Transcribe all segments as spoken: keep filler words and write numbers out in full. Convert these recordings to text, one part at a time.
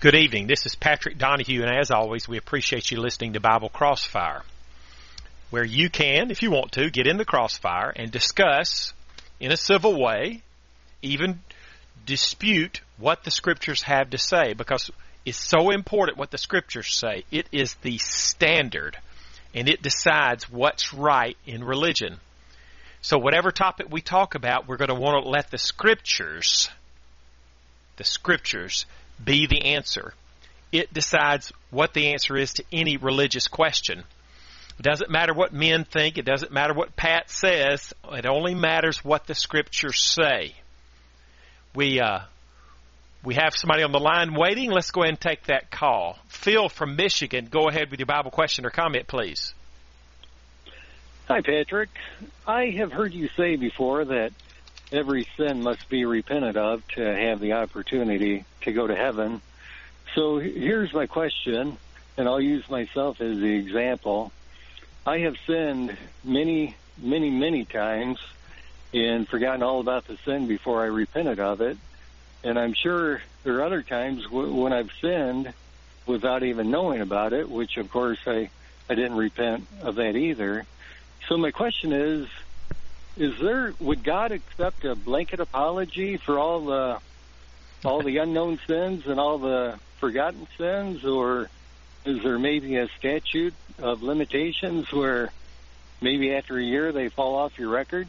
Good evening. This is Patrick Donahue, and as always, we appreciate you listening to Bible Crossfire, where you can, if you want to, get in the crossfire and discuss in a civil way, even dispute what the Scriptures have to say, because it's so important what the Scriptures say. It is the standard, and it decides what's right in religion. So whatever topic we talk about, we're going to want to let the Scriptures, the Scriptures, be the answer. It decides what the answer is to any religious question. It doesn't matter what men think. It doesn't matter what Pat says. It only matters what the Scriptures say. We uh, we have somebody on the line waiting. Let's go ahead and take that call. Phil from Michigan, go ahead with your Bible question or comment, please. Hi, Patrick. I have heard you say before that every sin must be repented of to have the opportunity to go to heaven. So here's my question, and I'll use myself as the example. I have sinned many, many, many times and forgotten all about the sin before I repented of it. And I'm sure there are other times w- when I've sinned without even knowing about it, which, of course, I, I didn't repent of that either. So my question is, Is there, would God accept a blanket apology for all the all the unknown sins and all the forgotten sins, or is there maybe a statute of limitations where maybe after a year they fall off your record?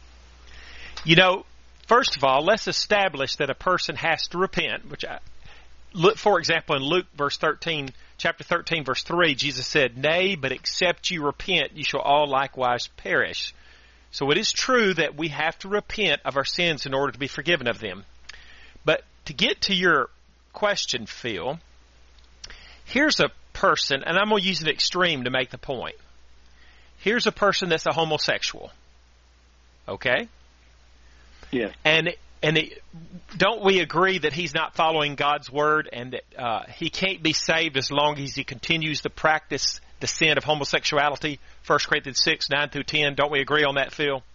You know, first of all, let's establish that a person has to repent, which I, look, for example, in Luke verse thirteen, chapter thirteen, verse three, Jesus said, "Nay, but except you repent, you shall all likewise perish." So it is true that we have to repent of our sins in order to be forgiven of them. But to get to your question, Phil, here's a person, and I'm going to use an extreme to make the point. Here's a person that's a homosexual. Okay? Yeah. And and it, don't we agree that he's not following God's word and that uh, he can't be saved as long as he continues to practice the sin of homosexuality? First Corinthians six, nine through ten. Don't we agree on that, Phil?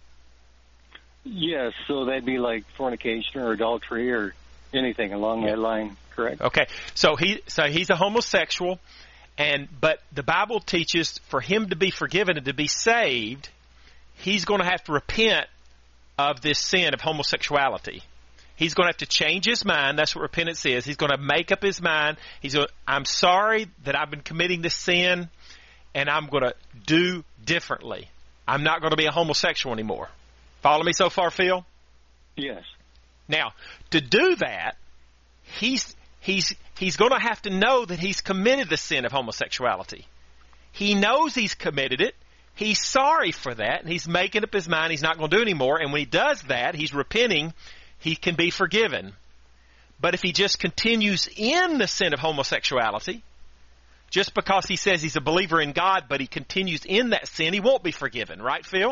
Yes, so that'd be like fornication or adultery or anything along yeah. that line, correct? Okay, so he so he's a homosexual, and but the Bible teaches for him to be forgiven and to be saved, he's going to have to repent of this sin of homosexuality. He's going to have to change his mind. That's what repentance is. He's going to make up his mind. He's going, I'm sorry that I've been committing this sin, and I'm going to do differently. I'm not going to be a homosexual anymore. Follow me so far, Phil? Yes. Now, to do that, he's he's he's going to have to know that he's committed the sin of homosexuality. He knows he's committed it. He's sorry for that, and he's making up his mind he's not going to do anymore. And when he does that, he's repenting. He can be forgiven. But if he just continues in the sin of homosexuality, just because he says he's a believer in God, but he continues in that sin, he won't be forgiven. Right, Phil?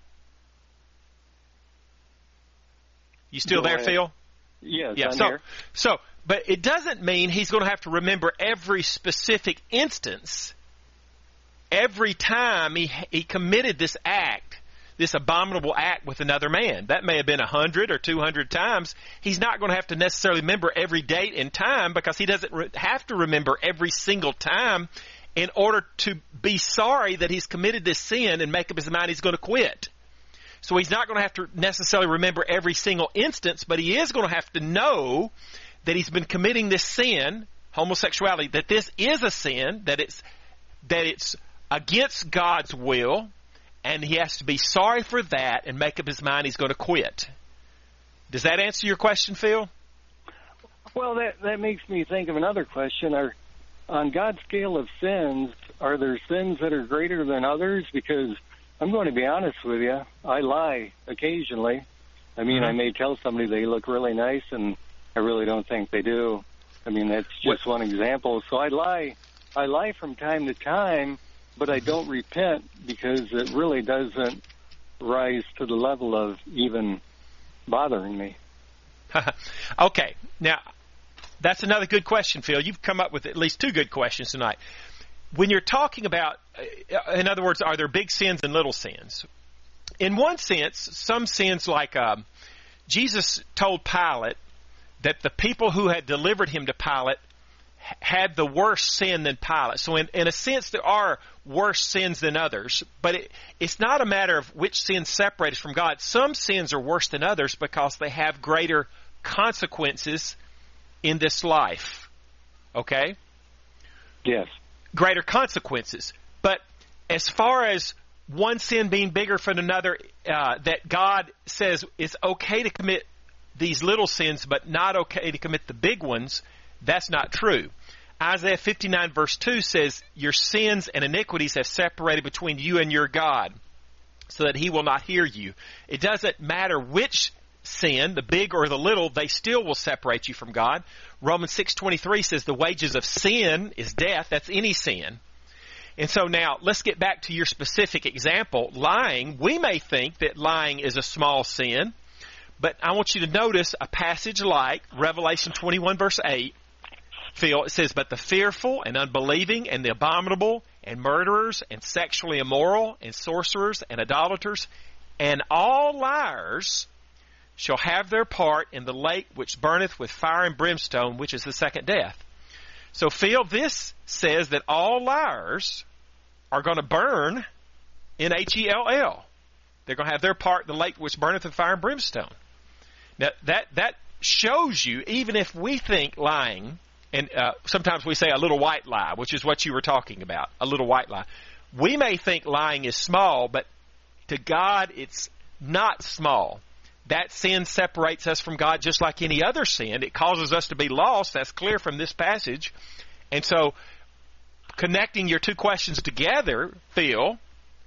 You still Go there, ahead. Phil? Yes, yeah, I'm so, here. So, but it doesn't mean he's going to have to remember every specific instance. Every time he he committed this act, this abominable act with another man. That may have been a hundred or two hundred times. He's not going to have to necessarily remember every date and time because he doesn't re- have to remember every single time in order to be sorry that he's committed this sin and make up his mind he's going to quit. So he's not going to have to necessarily remember every single instance, but he is going to have to know that he's been committing this sin, homosexuality, that this is a sin, that it's that it's against God's will, and he has to be sorry for that and make up his mind he's going to quit. Does that answer your question, Phil? Well, that that makes me think of another question. Are, on God's scale of sins, are there sins that are greater than others? Because I'm going to be honest with you, I lie occasionally. I mean, mm-hmm. I may tell somebody they look really nice, and I really don't think they do. I mean, that's just what? one example. So I lie, I lie from time to time, but I don't repent because it really doesn't rise to the level of even bothering me. Okay. Now, that's another good question, Phil. You've come up with at least two good questions tonight. When you're talking about, in other words, are there big sins and little sins? In one sense, some sins like um, Jesus told Pilate that the people who had delivered him to Pilate had the worse sin than Pilate. So in, in a sense, there are worse sins than others, but it, it's not a matter of which sins separate us from God. Some sins are worse than others because they have greater consequences in this life. Okay? Yes. Greater consequences. But as far as one sin being bigger than another, uh, that God says it's okay to commit these little sins, but not okay to commit the big ones, that's not true. Isaiah fifty-nine verse two says, your sins and iniquities have separated between you and your God, so that he will not hear you. It doesn't matter which sin, the big or the little, they still will separate you from God. Romans six twenty-three says the wages of sin is death. That's any sin. And so now, let's get back to your specific example. Lying, we may think that lying is a small sin, but I want you to notice a passage like Revelation twenty-one verse eight. Phil, it says, but the fearful and unbelieving and the abominable and murderers and sexually immoral and sorcerers and idolaters and all liars shall have their part in the lake which burneth with fire and brimstone, which is the second death. So, Phil, this says that all liars are going to burn in H E L L. They're going to have their part in the lake which burneth with fire and brimstone. Now, that, that shows you, even if we think lying, and uh, sometimes we say a little white lie, which is what you were talking about, a little white lie. We may think lying is small, but to God it's not small. That sin separates us from God just like any other sin. It causes us to be lost. That's clear from this passage. And so, connecting your two questions together, Phil,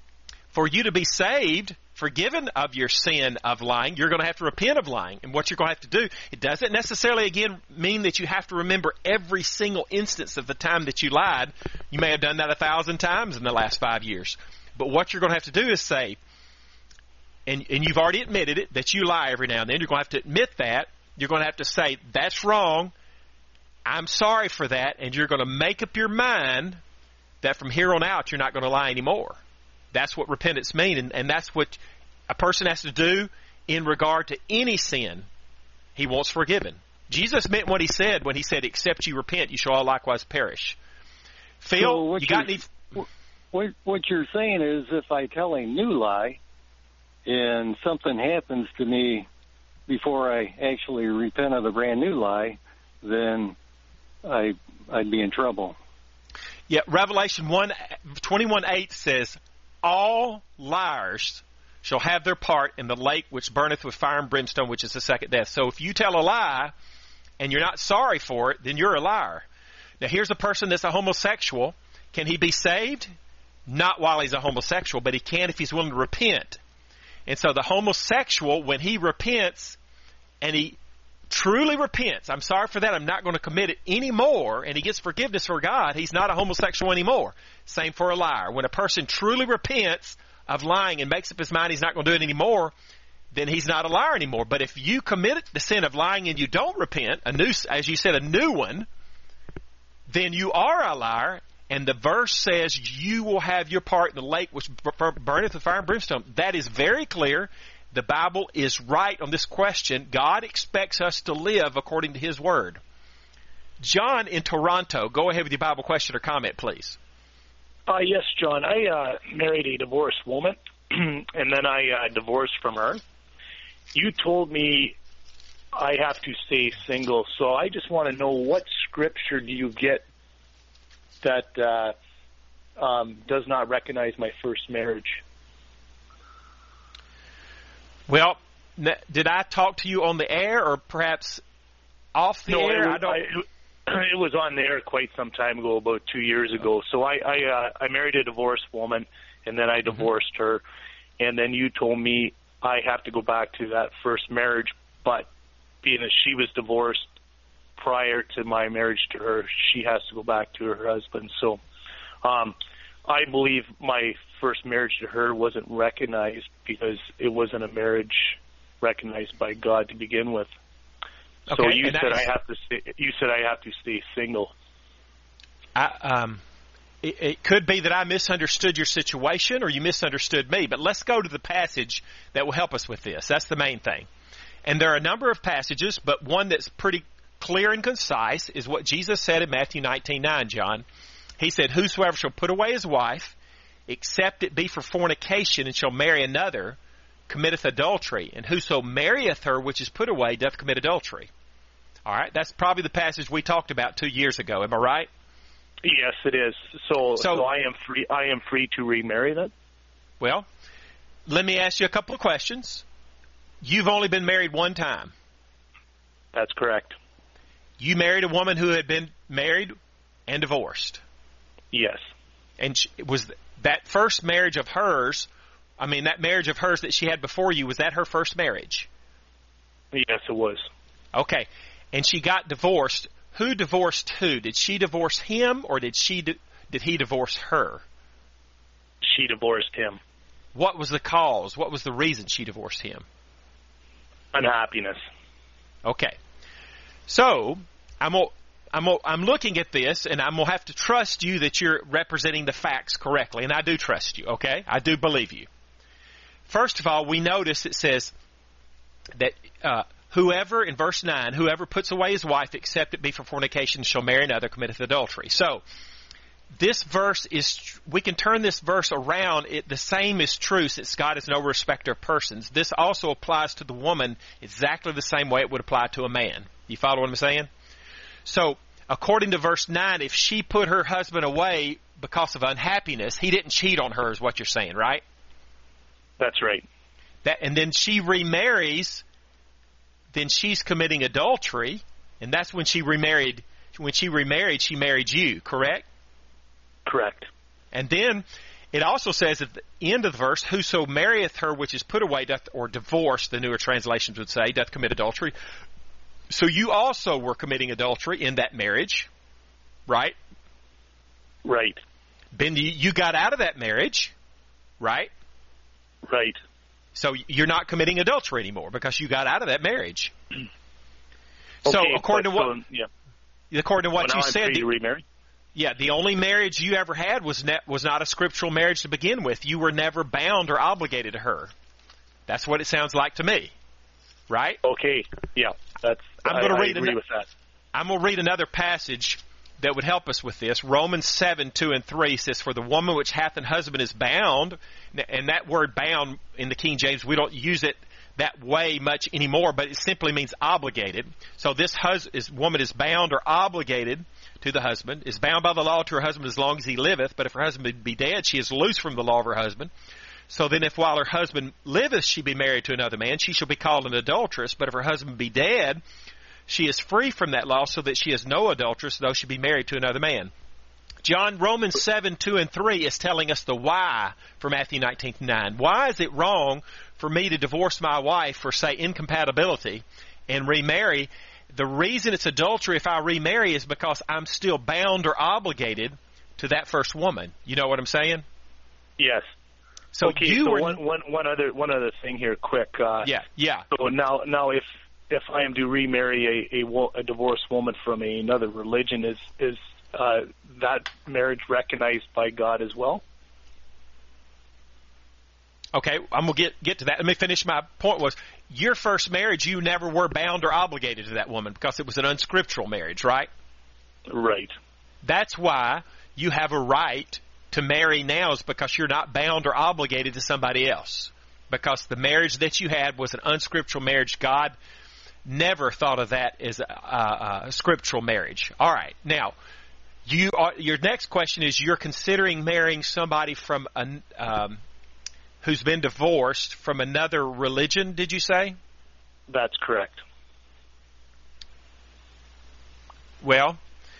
for you to be saved, forgiven of your sin of lying, you're going to have to repent of lying. And what you're going to have to do, it doesn't necessarily, again, mean that you have to remember every single instance of the time that you lied. You may have done that a thousand times in the last five years. But what you're going to have to do is say, and, and you've already admitted it, that you lie every now and then. You're going to have to admit that. You're going to have to say, that's wrong. I'm sorry for that. And you're going to make up your mind that from here on out, you're not going to lie anymore. That's what repentance means, and, and that's what a person has to do in regard to any sin he wants forgiven. Jesus meant what he said when he said, except you repent, you shall all likewise perish. Phil, so you got any... What, what you're saying is if I tell a new lie and something happens to me before I actually repent of the brand new lie, then I, I'd be in trouble. Yeah, Revelation one, twenty-one eight says, all liars shall have their part in the lake which burneth with fire and brimstone, which is the second death. So if you tell a lie and you're not sorry for it, then you're a liar. Now here's a person that's a homosexual. Can he be saved? Not while he's a homosexual, but he can if he's willing to repent. And so the homosexual, when he repents and he truly repents, I'm sorry for that, I'm not going to commit it anymore, and he gets forgiveness for God, he's not a homosexual anymore. Same for a liar. When a person truly repents of lying and makes up his mind he's not going to do it anymore, then he's not a liar anymore. But if you commit the sin of lying and you don't repent, a new, as you said, a new one, then you are a liar, and the verse says you will have your part in the lake which burneth with fire and brimstone. That is very clear. The Bible is right on this question. God expects us to live according to His Word. John in Toronto, go ahead with your Bible question or comment, please. Uh, yes, John. I uh, married a divorced woman, and then I uh, divorced from her. You told me I have to stay single, so I just want to know what scripture do you get that uh, um, does not recognize my first marriage? Well, did I talk to you on the air or perhaps off the no, air? It was, I don't. I, it was on the air quite some time ago, about two years ago. So I I, uh, I married a divorced woman, and then I divorced mm-hmm. her, and then you told me I have to go back to that first marriage, but being that she was divorced prior to my marriage to her, she has to go back to her husband. So um, I believe my first marriage to her wasn't recognized because it wasn't a marriage recognized by God to begin with. Okay, so you said is, I have to stay, you said I have to stay single. I, um, it, it could be that I misunderstood your situation or you misunderstood me, but let's go to the passage that will help us with this. That's the main thing. And there are a number of passages, but one that's pretty clear and concise is what Jesus said in Matthew nineteen nine, John. He said, whosoever shall put away his wife, except it be for fornication, and shall marry another, committeth adultery. And whoso marrieth her which is put away doth commit adultery. All right, that's probably the passage we talked about two years ago. Am I right? Yes, it is. So, So- so I am free. I am free to remarry then. Well, let me ask you a couple of questions. You've only been married one time. That's correct. You married a woman who had been married and divorced. Yes. And she, was that first marriage of hers, I mean, that marriage of hers that she had before you, was that her first marriage? Yes, it was. Okay. And she got divorced. Who divorced who? Did she divorce him, or did she di- did he divorce her? She divorced him. What was the cause? What was the reason she divorced him? Unhappiness. Okay. So, I'm gonna, I'm gonna, I'm looking at this, and I'm going to have to trust you that you're representing the facts correctly, and I do trust you, okay? I do believe you. First of all, we notice it says that uh, whoever, in verse nine, whoever puts away his wife, except it be for fornication, shall marry another, committeth adultery. So, this verse is, we can turn this verse around. It, the same is true since God is no respecter of persons. This also applies to the woman exactly the same way it would apply to a man. You follow what I'm saying? So, according to verse nine, if she put her husband away because of unhappiness, he didn't cheat on her is what you're saying, right? That's right. That, and then she remarries, then she's committing adultery, and that's when she remarried. When she remarried, she married you, correct? Correct. And then it also says at the end of the verse, whoso marrieth her which is put away, doth, or divorced, the newer translations would say, doth commit adultery. So you also were committing adultery in that marriage, right? Right. Ben, you, you got out of that marriage, right? Right. So you're not committing adultery anymore because you got out of that marriage. So Okay, according to but what, so, yeah. according to what Well, you now I'm said, free the, to remarry. yeah, the only marriage you ever had was ne- was not a scriptural marriage to begin with. You were never bound or obligated to her. That's what it sounds like to me, right? Okay. Yeah. That's. I'm going to I, read I agree an- with that. I'm going to read another passage that would help us with this. Romans seven, two and three says, for the woman which hath an husband is bound, and that word bound in the King James, we don't use it that way much anymore, but it simply means obligated. So this, hus- this woman is bound or obligated to the husband, is bound by the law to her husband as long as he liveth, but if her husband be dead, she is loose from the law of her husband. So then if while her husband liveth she be married to another man, she shall be called an adulteress, but if her husband be dead, she is free from that law, so that she is no adulteress, though she be married to another man. John, Romans seven, two and three is telling us the why for Matthew nineteen nine. Why is it wrong for me to divorce my wife for, say, incompatibility and remarry? The reason it's adultery if I remarry is because I'm still bound or obligated to that first woman. You know what I'm saying? Yes. So okay. you so were, one, one, one other one other thing here, quick. Uh, yeah, yeah. So now, now, if if I am to remarry a a, wo- a divorced woman from another religion, is is uh, that marriage recognized by God as well? Okay, I'm gonna get get to that. Let me finish my point. Was your first marriage? You never were bound or obligated to that woman because it was an unscriptural marriage, right? Right. That's why you have a right to marry now, is because you're not bound or obligated to somebody else. Because the marriage that you had was an unscriptural marriage. God never thought of that as a, a, a scriptural marriage. All right, now you are, your next question is: you're considering marrying somebody from an um, who's been divorced from another religion, did you say? That's correct. Well,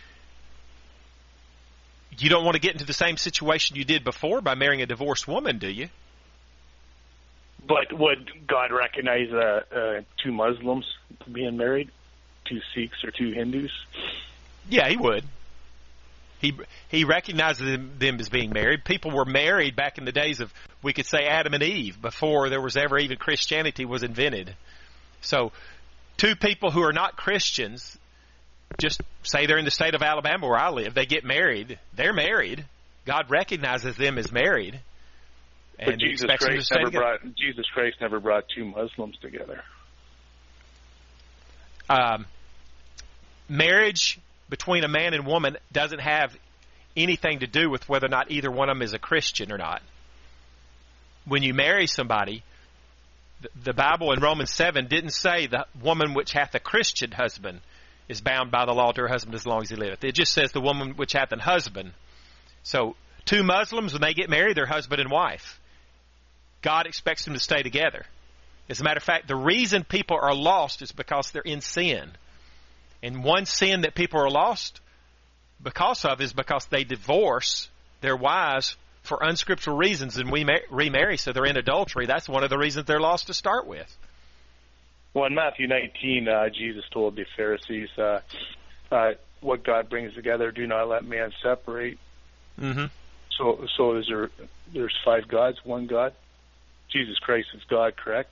you don't want to get into the same situation you did before by marrying a divorced woman, do you? But would God recognize uh, uh, two Muslims being married, two Sikhs or two Hindus? Yeah, he would. He he recognizes them, them as being married. People were married back in the days of, we could say, Adam and Eve, before there was ever even Christianity was invented. So two people who are not Christians, just say they're in the state of Alabama where I live, they get married, they're married. God recognizes them as married. But And Jesus expects them to Christ stay never together. brought Jesus Christ never brought two Muslims together. Um, marriage between a man and woman doesn't have anything to do with whether or not either one of them is a Christian or not. When you marry somebody, the Bible in Romans seven didn't say the woman which hath a Christian husband is bound by the law to her husband as long as he liveth. It just says the woman which hath an husband. So two Muslims, when they get married, they're husband and wife. God expects them to stay together. As a matter of fact, the reason people are lost is because they're in sin. And one sin that people are lost because of is because they divorce their wives for unscriptural reasons and we remarry, so they're in adultery. That's one of the reasons they're lost to start with. Well, in Matthew nineteen, uh, Jesus told the Pharisees, uh, uh, what God brings together, do not let man separate. Mm-hmm. So, so is there, there's five gods, one God? Jesus Christ is God, correct?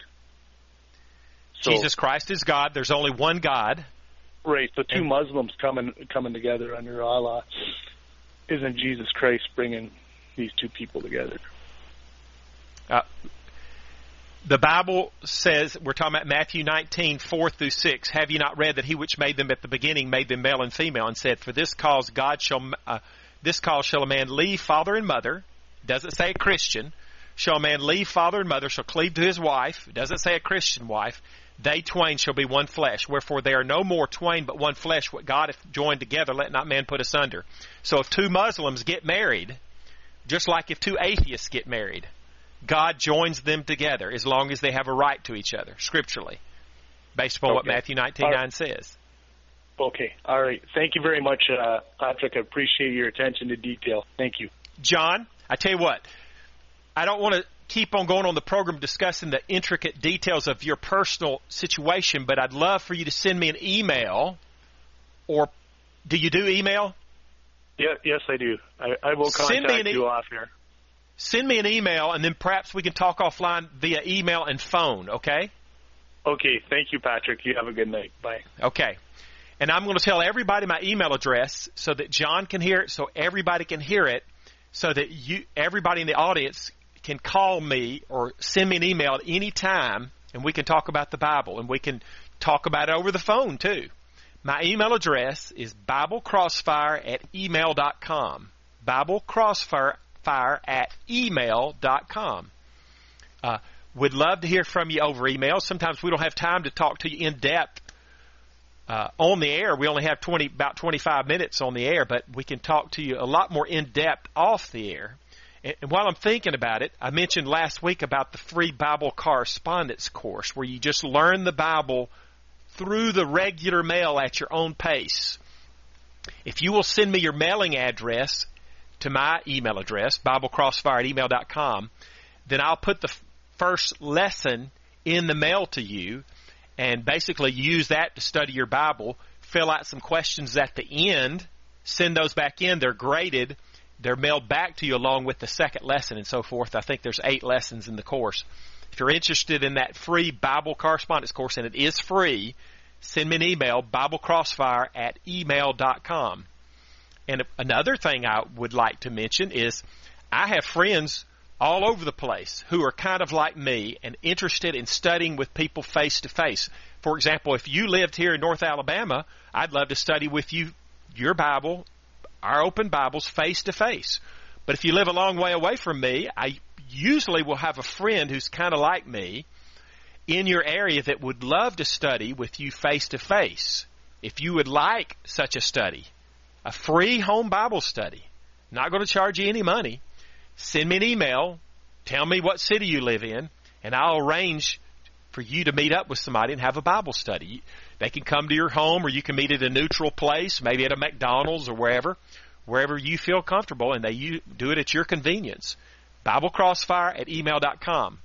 So, Jesus Christ is God. There's only one God. Right, so two and, Muslims coming coming together under Allah. Isn't Jesus Christ bringing these two people together? Uh, the Bible says, we're talking about Matthew nineteen, four through six. Have you not read that he which made them at the beginning made them male and female, and said, for this cause God shall, uh, this cause shall a man leave father and mother. Doesn't say a Christian. Shall a man leave father and mother, shall cleave to his wife. Doesn't say a Christian wife. They twain shall be one flesh. Wherefore they are no more twain but one flesh. What God hath joined together, let not man put asunder. So if two Muslims get married, just like if two atheists get married, God joins them together as long as they have a right to each other, scripturally, based upon okay. what Matthew nineteen nine right. says. Okay. All right. Thank you very much, uh, Patrick. I appreciate your attention to detail. Thank you. John, I tell you what, I don't want to keep on going on the program discussing the intricate details of your personal situation, but I'd love for you to send me an email, or do you do email? Yeah, yes, I do. I, I will contact e- you off here. Send me an email, and then perhaps we can talk offline via email and phone, okay? Okay. Thank you, Patrick. You have a good night. Bye. Okay. And I'm going to tell everybody my email address so that John can hear it, so everybody can hear it, so that you, everybody in the audience can call me or send me an email at any time, and we can talk about the Bible, and we can talk about it over the phone, too. My email address is biblecrossfire at email dot com. biblecrossfire at email dot com. Uh, we'd love to hear from you over email. Sometimes we don't have time to talk to you in depth uh, on the air. We only have twenty about twenty-five minutes on the air, but we can talk to you a lot more in depth off the air. And, and while I'm thinking about it, I mentioned last week about the free Bible correspondence course where you just learn the Bible through the regular mail at your own pace. If you will send me your mailing address to my email address, biblecrossfire at email dot com, then I'll put the f- first lesson in the mail to you and basically use that to study your Bible, fill out some questions at the end, send those back in. They're graded. They're mailed back to you along with the second lesson and so forth. I think there's eight lessons in the course. If you're interested in that free Bible correspondence course, and it is free, send me an email, biblecrossfire at email dot com. And another thing I would like to mention is I have friends all over the place who are kind of like me and interested in studying with people face to face. For example, if you lived here in North Alabama, I'd love to study with you your Bible, our open Bibles, face to face. But if you live a long way away from me, I usually will have a friend who's kind of like me in your area that would love to study with you face to face. If you would like such a study, a free home Bible study, not going to charge you any money, send me an email, tell me what city you live in, and I'll arrange for you to meet up with somebody and have a Bible study. They can come to your home, or you can meet at a neutral place, maybe at a McDonald's or wherever, wherever you feel comfortable, and they you, do it at your convenience. biblecrossfire at email dot com.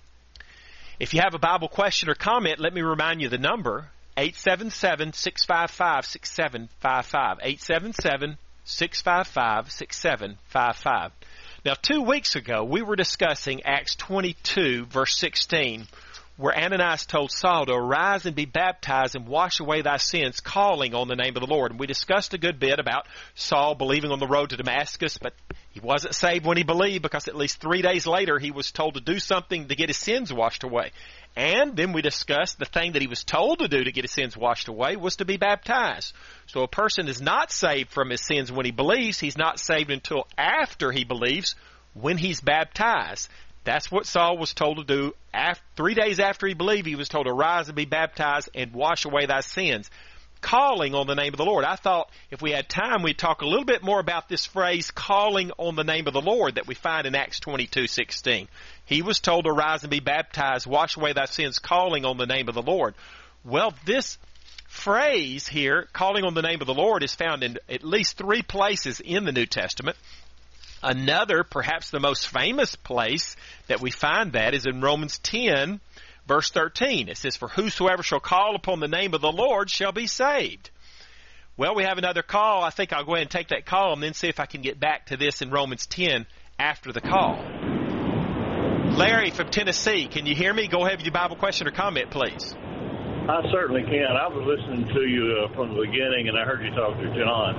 If you have a Bible question or comment, let me remind you the number, eight seven seven, six five five, six seven five five, eight seven seven, six five five, six seven five five. Now, two weeks ago, we were discussing Acts twenty-two, verse sixteen, where Ananias told Saul to arise and be baptized and wash away thy sins, calling on the name of the Lord. And we discussed a good bit about Saul believing on the road to Damascus, but he wasn't saved when he believed, because at least three days later he was told to do something to get his sins washed away. And then we discussed the thing that he was told to do to get his sins washed away was to be baptized. So a person is not saved from his sins when he believes. He's not saved until after he believes, when he's baptized. That's what Saul was told to do. After, three days after he believed, he was told to rise and be baptized and wash away thy sins, calling on the name of the Lord. I thought if we had time, we'd talk a little bit more about this phrase, calling on the name of the Lord, that we find in Acts twenty-two sixteen. He was told to rise and be baptized, wash away thy sins, calling on the name of the Lord. Well, this phrase here, calling on the name of the Lord, is found in at least three places in the New Testament. Another, perhaps the most famous place that we find that is in Romans ten, verse thirteen. It says, for whosoever shall call upon the name of the Lord shall be saved. Well, we have another call. I think I'll go ahead and take that call and then see if I can get back to this in Romans ten after the call. Larry from Tennessee, can you hear me? Go ahead with your Bible question or comment, please. I certainly can. I was listening to you uh, from the beginning, and I heard you talk to John.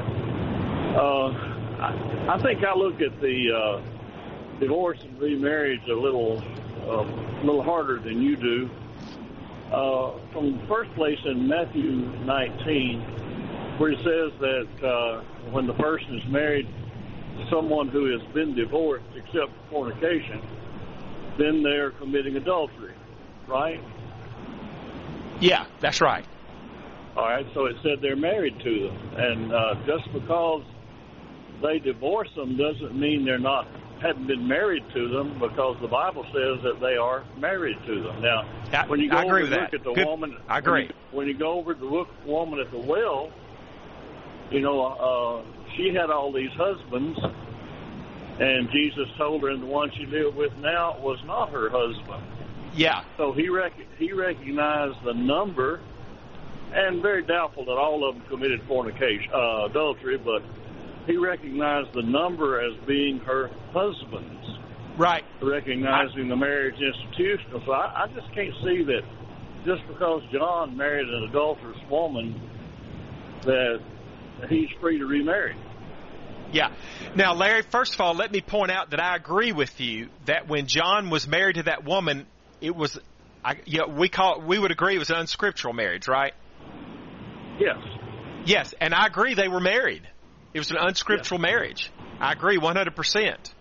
Uh, I, I think I look at the uh, divorce and remarriage a little, uh, little harder than you do. Uh, from the first place in Matthew nineteen, where it says that uh, when the person is married to someone who has been divorced except for fornication, then they're committing adultery, right? Yeah, that's right. All right, so it said they're married to them. And uh, just because they divorce them doesn't mean they're not, hadn't been married to them, because the Bible says that they are married to them. Now, I, when you go I agree over with and look that. at the Good. woman, I agree. When you, when you go over to look at the woman at the well, you know, uh, she had all these husbands, and Jesus told her, and the one she lived with now was not her husband. Yeah. So he rec- he recognized the number, and very doubtful that all of them committed fornication, uh, adultery, but he recognized the number as being her husband's. Right. Recognizing I, the marriage institutional. So I, I just can't see that just because John married an adulterous woman that he's free to remarry. Yeah. Now, Larry, first of all, let me point out that I agree with you that when John was married to that woman, it was, I, you know, we call we would agree it was an unscriptural marriage, right? Yes. Yes, and I agree they were married. It was an unscriptural yes. marriage. I agree one hundred percent.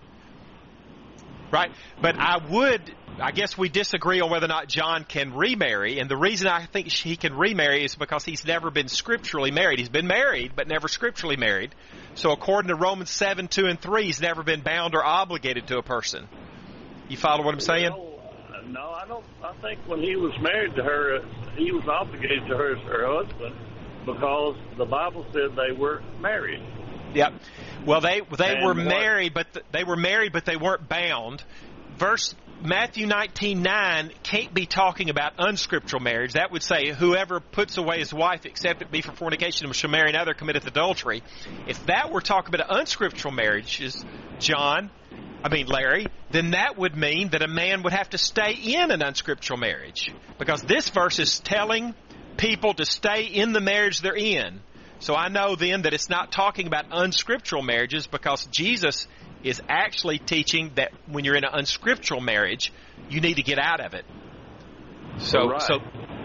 Right? But I would, I guess we disagree on whether or not John can remarry, and the reason I think he can remarry is because he's never been scripturally married. He's been married, but never scripturally married. So according to Romans seven, two, and three, he's never been bound or obligated to a person. You follow what I'm saying? Well, no, I don't. I think when he was married to her, he was obligated to her as her husband because the Bible said they were married. Yep. Well, they they and were what? married, but th- they were married, but they weren't bound. Verse Matthew nineteen nine can't be talking about unscriptural marriage. That would say, whoever puts away his wife, except it be for fornication, and shall marry another, committeth adultery. If that were talking about unscriptural marriages, John, I mean Larry, then that would mean that a man would have to stay in an unscriptural marriage, because this verse is telling people to stay in the marriage they're in. So I know then that it's not talking about unscriptural marriages, because Jesus is actually teaching that when you're in an unscriptural marriage, you need to get out of it. So, right. so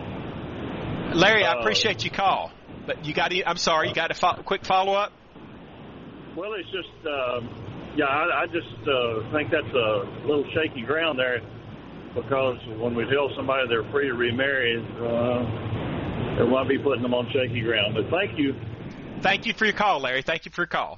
Larry, uh, I appreciate your call, but you got to, I'm sorry, you got a fo- quick follow-up? Well, it's just, um, yeah, I, I just uh, think that's a little shaky ground there, because when we tell somebody they're free to remarry, uh, it might be putting them on shaky ground. But thank you. Thank you for your call, Larry. Thank you for your call.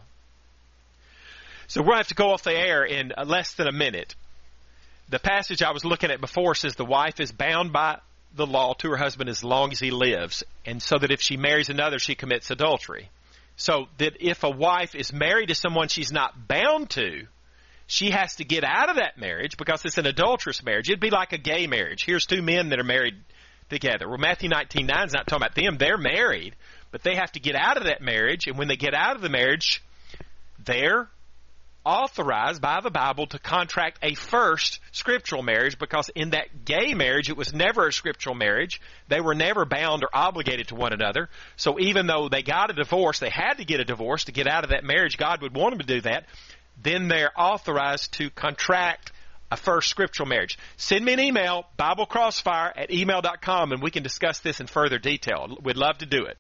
So we're going to have to go off the air in less than a minute. The passage I was looking at before says the wife is bound by the law to her husband as long as he lives, and so that if she marries another, she commits adultery. So that if a wife is married to someone she's not bound to, she has to get out of that marriage because it's an adulterous marriage. It'd be like a gay marriage. Here's two men that are married together. Well, Matthew nineteen nine is not talking about them. They're married, but they have to get out of that marriage, and when they get out of the marriage, they're authorized by the Bible to contract a first scriptural marriage, because in that gay marriage, it was never a scriptural marriage. They were never bound or obligated to one another. So even though they got a divorce, they had to get a divorce to get out of that marriage. God would want them to do that. Then they're authorized to contract a first scriptural marriage. Send me an email, Bible Crossfire at email dot com, and we can discuss this in further detail. We'd love to do it.